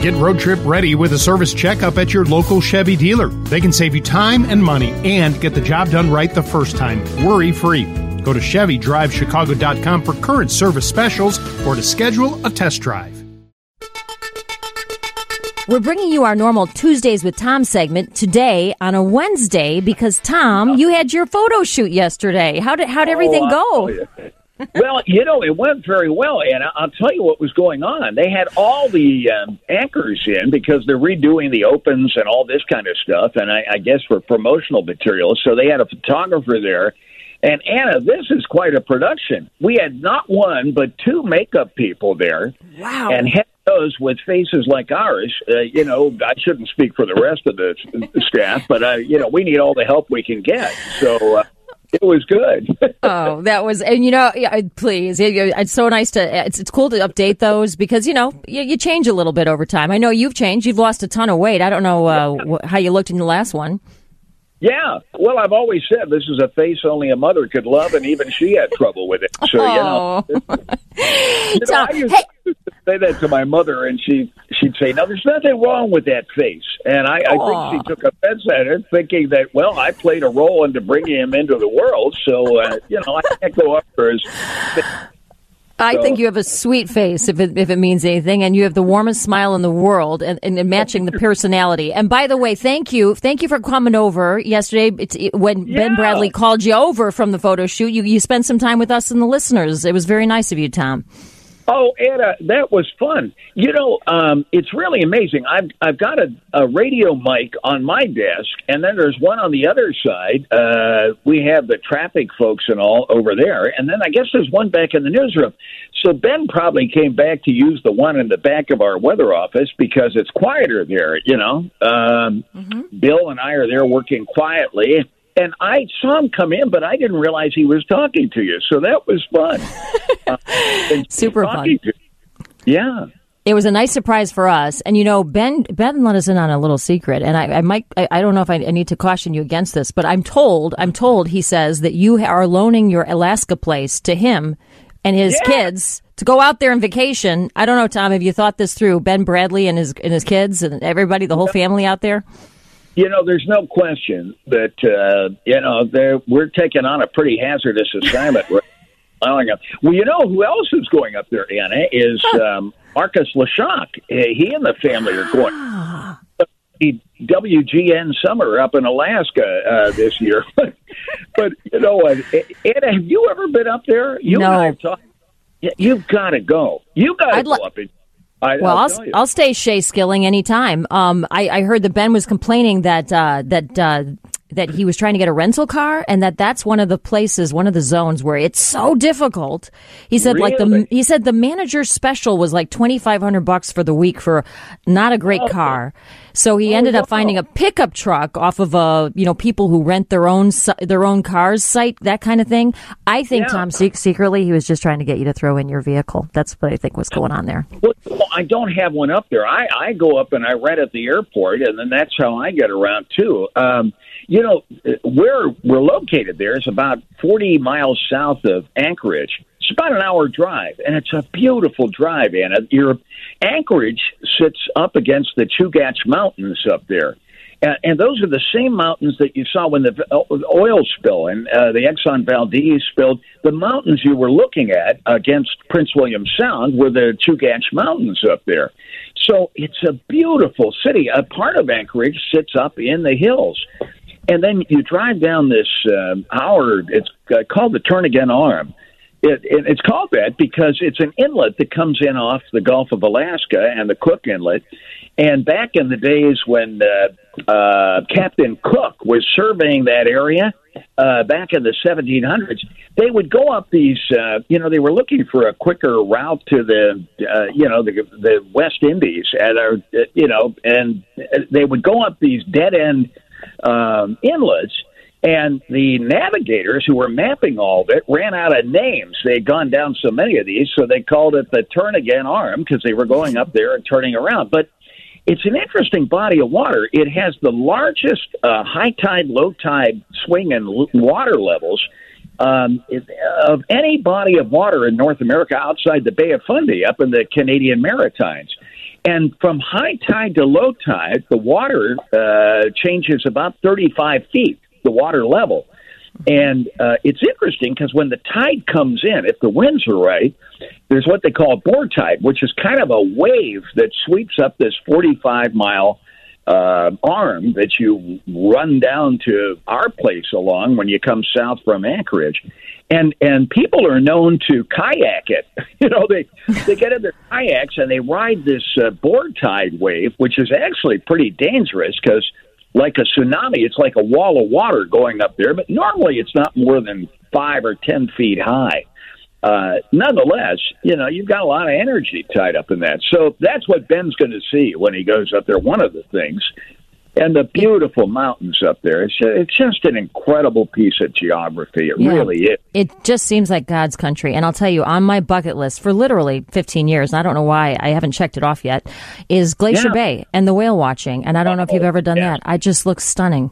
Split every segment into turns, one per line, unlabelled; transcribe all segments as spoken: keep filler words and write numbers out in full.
Get road trip ready with a service checkup at your local Chevy dealer. They can save you time and money and get the job done right the first time, worry-free. Go to Chevy Drive Chicago dot com for current service specials or to schedule a test drive.
We're bringing you our normal Tuesdays with Tom segment today on a Wednesday because, Tom, you had your photo shoot yesterday. How did, how did everything
oh,
go?
Well, you know, it went very well, and I'll tell you what was going on. They had all the um, anchors in because they're redoing the opens and all this kind of stuff, and I, I guess for promotional materials. So they had a photographer there. And, Anna, this is quite a production. We had not one but two makeup people there.
Wow.
And head those with faces like ours. Uh, you know, I shouldn't speak for the rest of the, the staff, but, uh, you know, we need all the help we can get. So uh, it was good.
Oh, that was, and you know, yeah, please, it's so nice to, it's, it's cool to update those because, you know, you, you change a little bit over time. I know you've changed. You've lost a ton of weight. I don't know uh, wh- how you looked in the last one.
Yeah, well, I've always said this is a face only a mother could love, and even she had trouble with it. So,
oh.
you know, you know
Tom,
I used
hey.
to say that to my mother, and she, she'd say, no, there's nothing wrong with that face. And I, I think she took offense at it, thinking that, well, I played a role into bringing him into the world, so, uh, you know, I can't go up there as...
I
So.
think you have a sweet face, if it, if it means anything, and you have the warmest smile in the world, and, and, and matching the personality. And by the way, thank you, thank you for coming over yesterday. It's, it, when
Yeah.
Ben Bradley called you over from the photo shoot, you you spent some time with us and the listeners. It was very nice of you, Tom.
Oh, Anna, that was fun. You know, um, it's really amazing. I've I've got a, a radio mic on my desk, and then there's one on the other side. Uh, we have the traffic folks and all over there, and then I guess there's one back in the newsroom. So Ben probably came back to use the one in the back of our weather office because it's quieter there, you know. Um, mm-hmm. Bill and I are there working quietly. And I saw him come in, but I didn't realize he was talking to you. So that was fun. uh,
Super fun.
To, yeah.
It was a nice surprise for us. And, you know, Ben Ben let us in on a little secret. And I, I might, I, I don't know if I, I need to caution you against this, but I'm told, I'm told, he says, that you are loaning your Alaska place to him and his
yeah.
kids to go out there on vacation. I don't know, Tom, have you thought this through? Ben Bradley and his and his kids and everybody, the whole family out there?
You know, there's no question that, uh, you know, we're taking on a pretty hazardous assignment. Well, you know who else is going up there, Anna, is um, Marcus Leshock. He and the family are going the W G N summer up in Alaska uh, this year. But, you know what, Anna, have you ever been up there? You
no.
and I have talked. You've got to go. You got to go
lo-
up and I,
well,
I'll,
I'll, I'll stay Shea Skilling anytime. Um, I, I heard that Ben was complaining that uh, that uh, that he was trying to get a rental car, and that that's one of the places, one of the zones where it's so difficult. He said,
really?
like the he said the manager's special was like twenty five hundred bucks for the week for not a great
oh.
car. So he
oh,
ended up
wow.
finding a pickup truck off of a you know people who rent their own their own cars site, that kind of thing. I think
yeah.
Tom se- secretly he was just trying to get you to throw in your vehicle. That's what I think was going on there.
Well, I don't have one up there. I, I go up and I rent at the airport, and then that's how I get around too. Um, you know, where we're located there is about forty miles south of Anchorage. It's about an hour drive, and it's a beautiful drive, Anna. Your Anchorage sits up against the Chugach Mountains up there. And, and those are the same mountains that you saw when the oil spill and uh, the Exxon Valdez spilled. The mountains you were looking at against Prince William Sound were the Chugach Mountains up there. So it's a beautiful city. A part of Anchorage sits up in the hills. And then you drive down this uh, hour, it's uh, called the Turnagain Arm. It, it, it's called that because it's an inlet that comes in off the Gulf of Alaska and the Cook Inlet. And back in the days when uh, uh, Captain Cook was surveying that area uh, back in the seventeen hundreds, they would go up these, uh, you know, they were looking for a quicker route to the, uh, you know, the, the West Indies, and, uh, you know, and they would go up these dead-end um, inlets. And the navigators who were mapping all of it ran out of names. They had gone down so many of these, so they called it the Turnagain Arm because they were going up there and turning around. But it's an interesting body of water. It has the largest uh, high tide, low tide swing in l- water levels um, it, of any body of water in North America outside the Bay of Fundy up in the Canadian Maritimes. And from high tide to low tide, the water uh, changes about thirty-five feet, the water level. And uh, it's interesting because when the tide comes in, if the winds are right, there's what they call a board tide, which is kind of a wave that sweeps up this forty-five mile uh, arm that you run down to our place along when you come south from Anchorage. And and people are known to kayak it. You know, they, they get in their kayaks and they ride this uh, board tide wave, which is actually pretty dangerous because like a tsunami, it's like a wall of water going up there, but normally it's not more than five or ten feet high. Uh, nonetheless, you know, you've got a lot of energy tied up in that. So that's what Ben's going to see when he goes up there, one of the things. And the beautiful mountains up there. It's, it's just an incredible piece of geography. It yeah, really is.
It just seems like God's country. And I'll tell you, on my bucket list for literally fifteen years, and I don't know why I haven't checked it off yet, is Glacier yeah. Bay and the whale watching. And I don't know if you've ever done yeah. that. I just look stunning.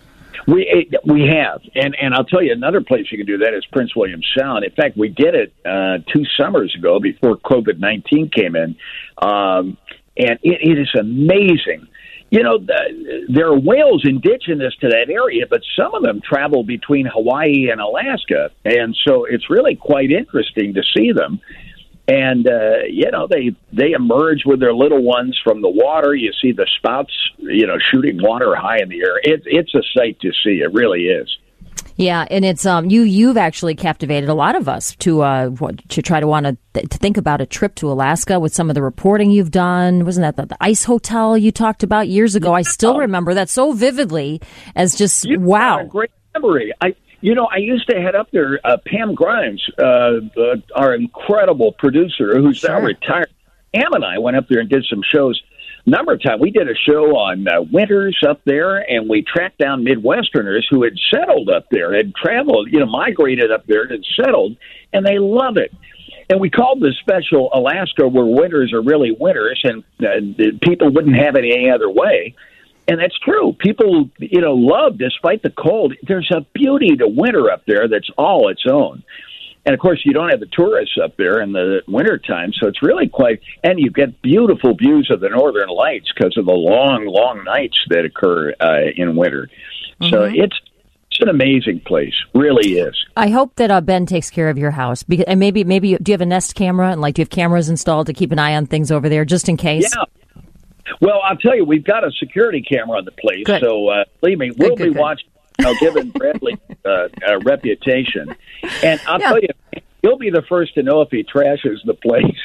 We it, we have. And, and I'll tell you, another place you can do that is Prince William Sound. In fact, we did it uh, two summers ago before COVID nineteen came in. Um, and it, it is amazing. You know, the, there are whales indigenous to that area, but some of them travel between Hawaii and Alaska. And so it's really quite interesting to see them. And, uh, you know, they, they emerge with their little ones from the water. You see the spouts, you know, shooting water high in the air. It, it's a sight to see. It really is.
Yeah, and it's um you you've actually captivated a lot of us to uh to try to want to th- to think about a trip to Alaska with some of the reporting you've done. Wasn't that the, the ice hotel you talked about years ago? I still remember that so vividly as just
You've
wow.
got a great memory. I you know I used to head up there. Uh, Pam Grimes, uh, uh, our incredible producer, who's
sure.
now retired. Pam and I went up there and did some shows. Number of times we did a show on uh, winters up there, and we tracked down Midwesterners who had settled up there, had traveled, you know, migrated up there, and settled, and they love it. And we called the special Alaska, where winters are really winters, and uh, people wouldn't have it any other way. And that's true. People, you know, love, despite the cold. There's a beauty to winter up there that's all its own. And, of course, you don't have the tourists up there in the wintertime, so it's really quite – and you get beautiful views of the northern lights because of the long, long nights that occur uh, in winter. Mm-hmm. So it's it's an amazing place, really is.
I hope that uh, Ben takes care of your house. Because, and maybe, maybe do you have a Nest camera? And, like, do you have cameras installed to keep an eye on things over there just in case?
Yeah. Well, I'll tell you, we've got a security camera on the place, good. so uh, believe me, we'll good, good, be good. watching. I'll give him Bradley uh, a reputation. And I'll yeah. tell you, he'll be the first to know if he trashes the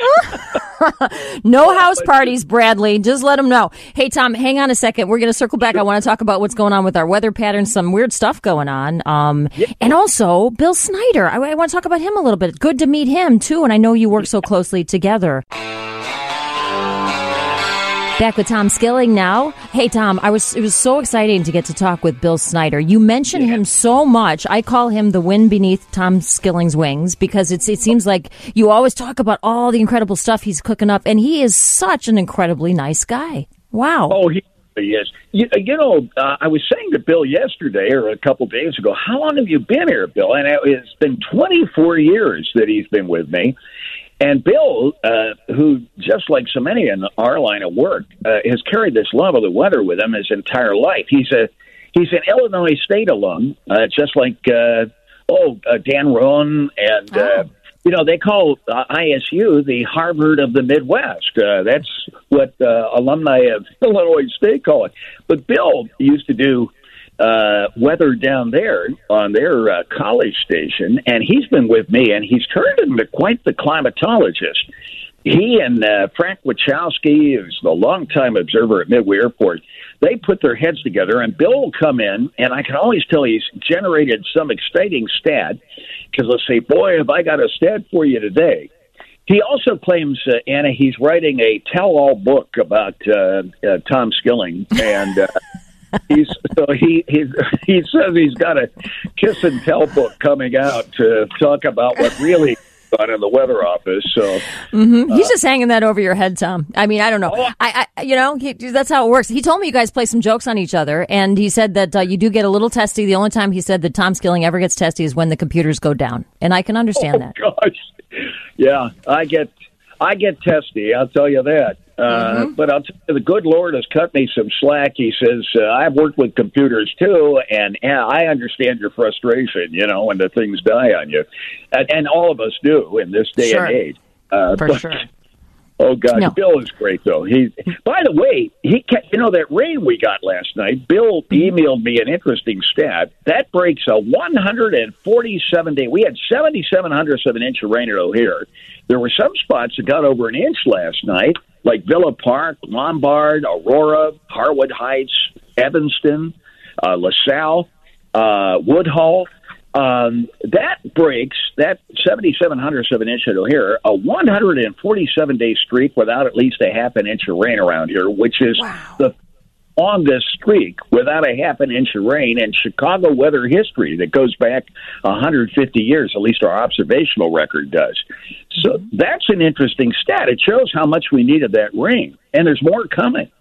place.
No house parties, Bradley. Just let him know. Hey, Tom, hang on a second. We're going to circle back. I want to talk about what's going on with our weather patterns, some weird stuff going on. Um, yeah. And also, Bill Snyder. I, I want to talk about him a little bit. Good to meet him, too, and I know you work so closely together. Back with Tom Skilling now. Hey, Tom, I was it was so exciting to get to talk with Bill Snyder. You mention yeah. him so much. I call him the wind beneath Tom Skilling's wings because it's it seems like you always talk about all the incredible stuff he's cooking up, and he is such an incredibly nice guy. Wow.
Oh, he is. You, you know, uh, I was saying to Bill yesterday or a couple days ago, how long have you been here, Bill? And it's been twenty-four years that he's been with me. And Bill, uh, who, just like so many in our line of work, uh, has carried this love of the weather with him his entire life. He's a he's an Illinois State alum, uh, just like uh, oh uh, Dan Roan, and oh. uh, you know they call uh, I S U the Harvard of the Midwest. Uh, that's what uh, alumni of Illinois State call it. But Bill used to do Uh, weather down there on their uh, college station, and he's been with me, and he's turned into quite the climatologist. He and uh, Frank Wachowski, who's the longtime observer at Midway Airport, they put their heads together, and Bill will come in, and I can always tell he's generated some exciting stat, because they'll say, boy, have I got a stat for you today. He also claims, uh, Anna, he's writing a tell-all book about uh, uh, Tom Skilling, and... Uh, He's so he he he says he's got a kiss and tell book coming out to talk about what really on in the weather office. So
mm-hmm. he's uh, just hanging that over your head, Tom. I mean, I don't know. Oh, I, I you know he, that's how it works. He told me you guys play some jokes on each other, and he said that uh, you do get a little testy. The only time he said that Tom Skilling ever gets testy is when the computers go down, and I can understand
oh,
that.
Gosh, yeah, I get I get testy. I'll tell you that. Uh,
Mm-hmm.
But I'll tell you, the good Lord has cut me some slack. He says, uh, I've worked with computers too, and yeah, I understand your frustration, you know, when the things die on you. And, and all of us do in this day
Sure.
and age. Uh,
For
but,
sure.
Oh, God,
No.
Bill is great, though. He, by the way, he ca- you know, that rain we got last night, Bill emailed me an interesting stat. That breaks a one hundred forty-seven day. We had seventy-seven hundredths of an inch of rain at O'Hare. There were some spots that got over an inch last night, like Villa Park, Lombard, Aurora, Harwood Heights, Evanston, uh, LaSalle, uh, Woodhull. Um, that breaks, that seventy-seven hundredths of an inch at O'Hare, a one hundred forty-seven day streak without at least a half an inch of rain around here, which is
Wow.
the longest streak without a half an inch of rain in Chicago weather history that goes back one hundred fifty years, at least our observational record does. So that's an interesting stat. It shows how much we needed that rain, and there's more coming.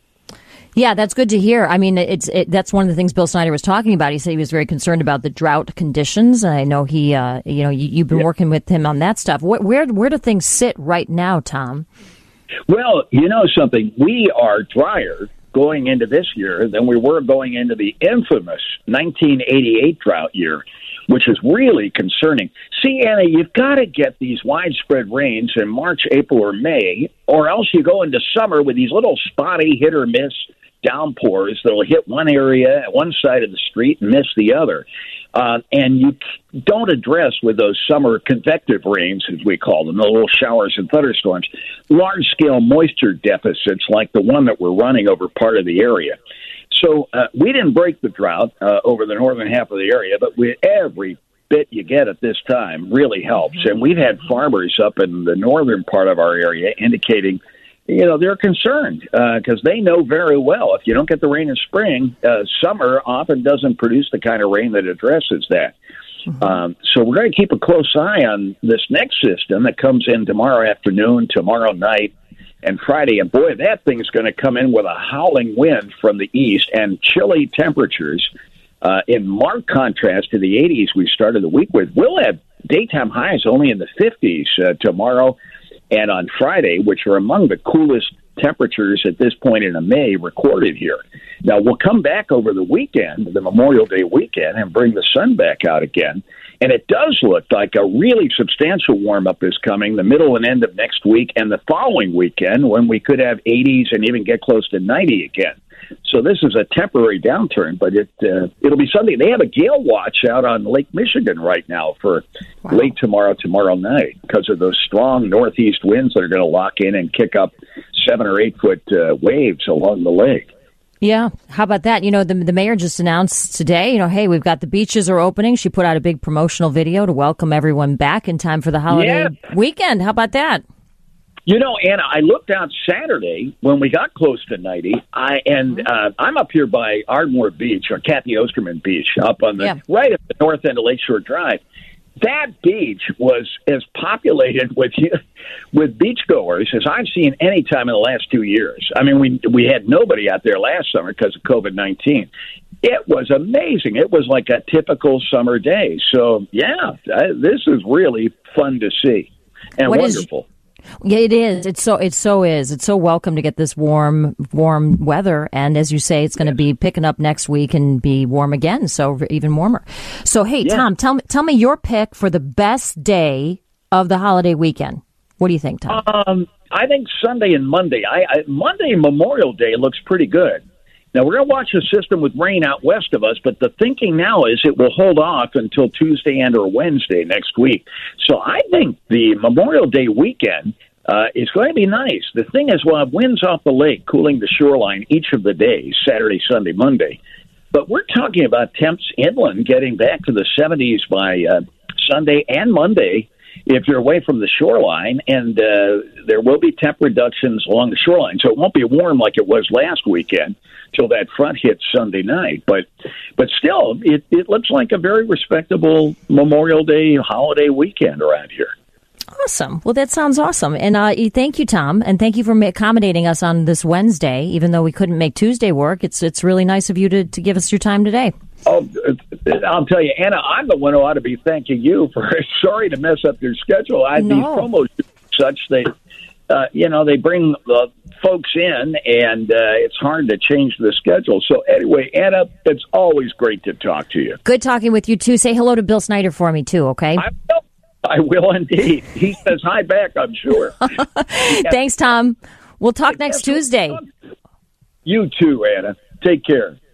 Yeah, that's good to hear. I mean, it's it, that's one of the things Bill Snyder was talking about. He said he was very concerned about the drought conditions. I know he, uh, you know, you, you've been
Yeah.
working with him on that stuff. Where, where where do things sit right now, Tom?
Well, you know something? We are drier going into this year than we were going into the infamous nineteen eighty-eight drought year, which is really concerning. See, Anna, you've got to get these widespread rains in March, April, or May, or else you go into summer with these little spotty hit or miss downpours that'll hit one area at one side of the street and miss the other. Uh, and you don't address with those summer convective rains, as we call them, the little showers and thunderstorms, large-scale moisture deficits like the one that we're running over part of the area. So uh, we didn't break the drought uh, over the northern half of the area, but we, every bit you get at this time really helps. And we've had farmers up in the northern part of our area indicating, you know, they're concerned because uh, they know very well if you don't get the rain in spring, uh, summer often doesn't produce the kind of rain that addresses that. Mm-hmm. Um, so we're going to keep a close eye on this next system that comes in tomorrow afternoon, tomorrow night, and Friday. And boy, that thing's going to come in with a howling wind from the east and chilly temperatures uh, in marked contrast to the eighties we started the week with. We'll have daytime highs only in the fifties uh, tomorrow and on Friday, which are among the coolest temperatures at this point in a May recorded here. Now, we'll come back over the weekend, the Memorial Day weekend, and bring the sun back out again. And it does look like a really substantial warm-up is coming the middle and end of next week and the following weekend when we could have eighties and even get close to ninety again. So this is a temporary downturn, but it, uh, it'll be something. They have a gale watch out on Lake Michigan right now for wow. late tomorrow, tomorrow night, because of those strong northeast winds that are going to lock in and kick up seven or eight foot uh, waves along the lake.
Yeah. How about that? You know, the the mayor just announced today, you know, hey, we've got the beaches are opening. She put out a big promotional video to welcome everyone back in time for the holiday
yeah.
weekend. How about that?
You know, Anna, I looked out Saturday when we got close to ninety, I and uh, I'm up here by Ardmore Beach, or Kathy Osterman Beach, up on the
yeah.
right at the north end of Lakeshore Drive. That beach was as populated with with beachgoers as I've seen any time in the last two years. I mean, we we had nobody out there last summer because of COVID nineteen. It was amazing. It was like a typical summer day. So, yeah, I, this is really fun to see and
what
wonderful.
Is- Yeah, it is. It's so. It so is. It's so welcome to get this warm, warm weather, and as you say, it's going to be picking up next week and be warm again. So even warmer. So hey, yeah. Tom, tell me, tell me your pick for the best day of the holiday weekend. What do you think, Tom?
Um, I think Sunday and Monday. I, I Monday Memorial Day looks pretty good. Now, we're going to watch a system with rain out west of us, but the thinking now is it will hold off until Tuesday and or Wednesday next week. So I think the Memorial Day weekend uh, is going to be nice. The thing is, we'll have winds off the lake cooling the shoreline each of the days, Saturday, Sunday, Monday. But we're talking about temps inland getting back to the seventies by uh, Sunday and Monday if you're away from the shoreline, and uh, there will be temp reductions along the shoreline. So it won't be warm like it was last weekend till that front hits Sunday night. But but still, it, it looks like a very respectable Memorial Day holiday weekend around here.
Awesome. Well, that sounds awesome. And uh, thank you, Tom, and thank you for accommodating us on this Wednesday. Even though we couldn't make Tuesday work, it's it's really nice of you to, to give us your time today.
Oh, I'll tell you, Anna, I'm the one who ought to be thanking you for sorry to mess up your schedule. I,
no.
These promos are such they uh, you know, they bring the folks in, and uh, it's hard to change the schedule. So anyway, Anna, it's always great to talk to you.
Good talking with you, too. Say hello to Bill Snyder for me, too, okay?
I will, I will indeed. He says hi back, I'm sure.
Thanks, Tom. We'll talk next Tuesday.
You too, Anna. Take care.